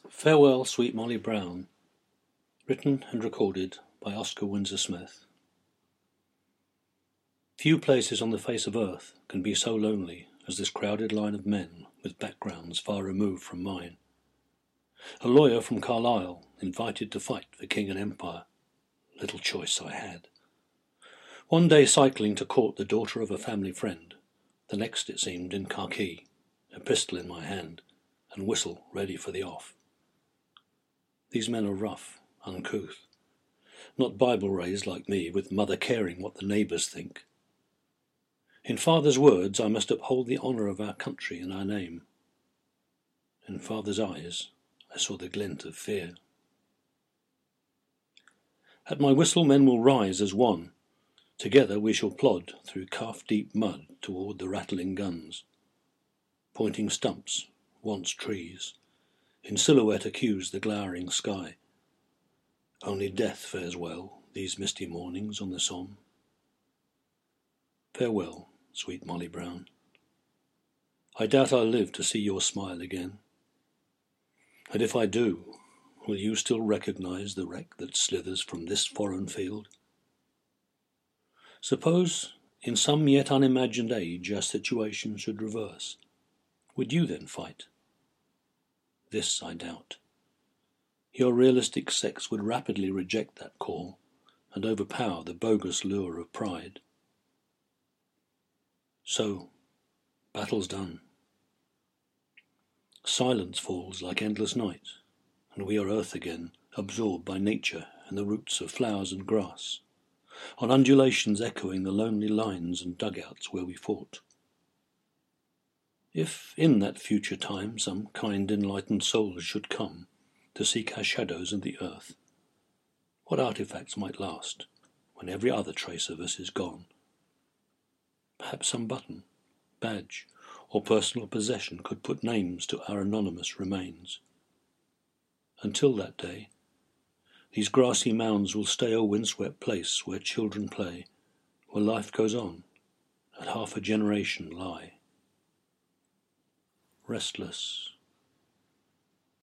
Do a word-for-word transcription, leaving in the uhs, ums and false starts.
Farewell, Sweet Molly Brown. Written and recorded by Oscar Windsor Smith. Few places on the face of earth can be so lonely as this crowded line of men with backgrounds far removed from mine. A lawyer from Carlisle invited to fight for king and empire. Little choice I had. One day cycling to court the daughter of a family friend, the next it seemed in khaki, a pistol in my hand, and whistle ready for the off. These men are rough, uncouth, not Bible-raised like me, with mother caring what the neighbours think. In father's words, I must uphold the honour of our country and our name. In father's eyes, I saw the glint of fear. At my whistle men will rise as one. Together we shall plod through calf-deep mud toward the rattling guns. Pointing stumps, once trees, in silhouette accuse the glowering sky. Only death fares well these misty mornings on the Somme. Farewell, sweet Molly Brown. I doubt I'll live to see your smile again. And if I do, will you still recognize the wreck that slithers from this foreign field? Suppose, in some yet unimagined age, our situation should reverse. Would you then fight? This I doubt. Your realistic sex would rapidly reject that call and overpower the bogus lure of pride. So, battle's done. Silence falls like endless night, and we are earth again, absorbed by nature and the roots of flowers and grass, on undulations echoing the lonely lines and dugouts where we fought. If in that future time some kind enlightened souls should come to seek our shadows in the earth, what artifacts might last when every other trace of us is gone? Perhaps some button, badge, or personal possession could put names to our anonymous remains. Until that day, these grassy mounds will stay a windswept place where children play, where life goes on, and half a generation lie. Restless,